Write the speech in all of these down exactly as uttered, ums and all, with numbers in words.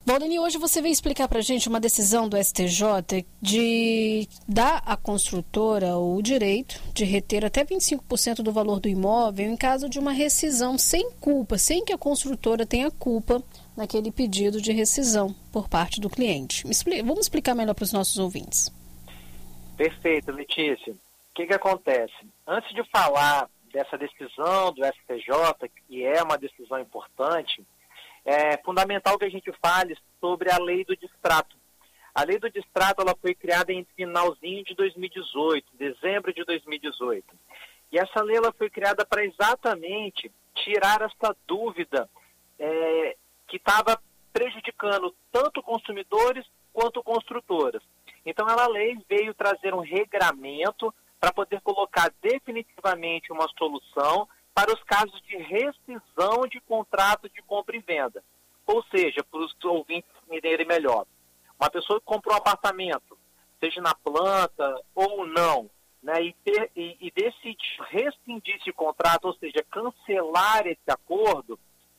Valdeni, hoje você veio explicar para a gente uma decisão do S T J de dar à construtora o direito de reter até vinte e cinco por cento do valor do imóvel em caso de uma rescisão sem culpa, sem que a construtora tenha culpa naquele pedido de rescisão por parte do cliente. Vamos explicar melhor para os nossos ouvintes. Perfeito, Letícia. O que que acontece? Antes de falar dessa decisão do S T J, que é uma decisão importante, é fundamental que a gente fale sobre a lei do distrato. A lei do distrato ela foi criada em finalzinho de dois mil e dezoito, dezembro de dois mil e dezoito. E essa lei ela foi criada para exatamente tirar essa dúvida é, que estava prejudicando tanto consumidores quanto construtoras. Então a lei veio trazer um regramento para poder colocar definitivamente uma solução para os casos de rescisão de contrato de compra e venda. Ou seja, para os ouvintes entenderem melhor, uma pessoa que comprou um apartamento, seja na planta ou não, né, e, ter, e, e decidir rescindir esse contrato, ou seja, cancelar esse acordo,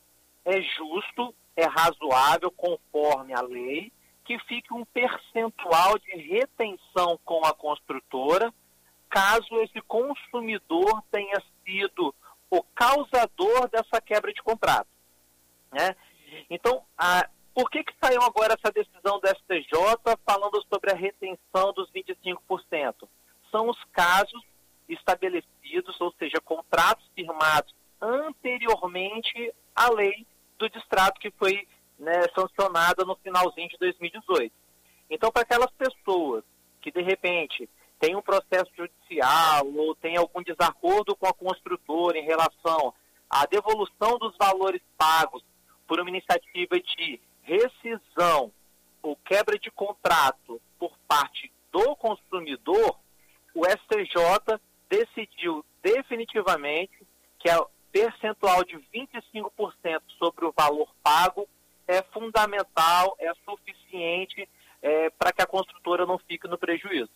é justo, é razoável, conforme a lei, que fique um percentual de retenção com a construtora, caso esse consumidor tenha sido o causador dessa quebra de contrato, né? Então, a, por que que saiu agora essa decisão do S T J falando sobre a retenção dos vinte e cinco por cento? São os casos estabelecidos, ou seja, contratos firmados anteriormente à lei do distrato que foi, né, sancionada no finalzinho de dois mil e dezoito. Então, para aquelas pessoas que, de repente, tem um processo judicial ou tem algum desacordo com a construtora em relação à devolução dos valores pagos por uma iniciativa de rescisão ou quebra de contrato por parte do consumidor, o S T J decidiu definitivamente que o percentual de vinte e cinco por cento sobre o valor pago é fundamental, é suficiente é, para que a construtora não fique no prejuízo.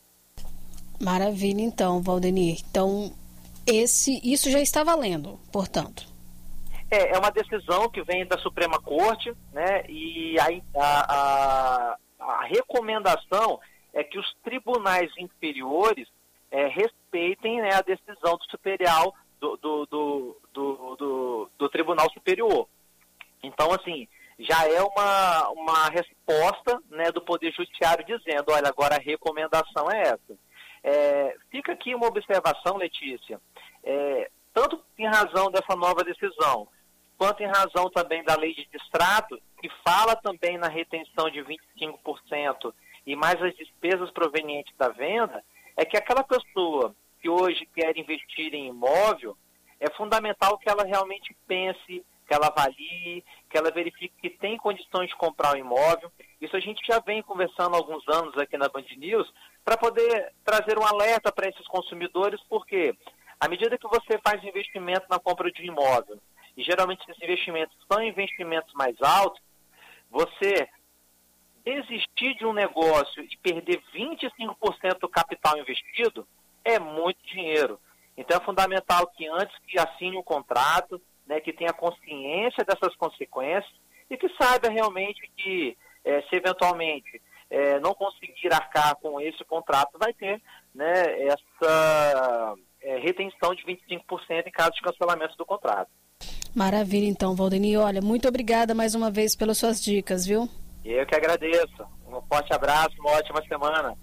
Maravilha, então, Valdeni. Então, esse, isso já está valendo, portanto. É, é uma decisão que vem da Suprema Corte, né? E a, a, a, a recomendação é que os tribunais inferiores é, respeitem, né, a decisão do superior do, do, do, do, do, do Tribunal Superior. Então, assim, já é uma, uma resposta, né, do Poder Judiciário dizendo, olha, agora a recomendação é essa. É, fica aqui uma observação, Letícia, é, tanto em razão dessa nova decisão, quanto em razão também da lei de distrato, que fala também na retenção de vinte e cinco por cento e mais as despesas provenientes da venda, é que aquela pessoa que hoje quer investir em imóvel, é fundamental que ela realmente pense, que ela avalie, que ela verifique que tem condições de comprar um imóvel. Isso a gente já vem conversando há alguns anos aqui na Band News, para poder trazer um alerta para esses consumidores, porque à medida que você faz investimento na compra de um imóvel, e geralmente esses investimentos são investimentos mais altos, você desistir de um negócio e perder vinte e cinco por cento do capital investido é muito dinheiro. Então é fundamental que antes que assine um contrato, né, que tenha consciência dessas consequências e que saiba realmente que, é, se eventualmente é, não conseguir arcar com esse contrato, vai ter, né, essa é, retenção de vinte e cinco por cento em caso de cancelamento do contrato. Maravilha, então, Valdeni. Olha, muito obrigada mais uma vez pelas suas dicas, viu? Eu que agradeço. Um forte abraço, uma ótima semana.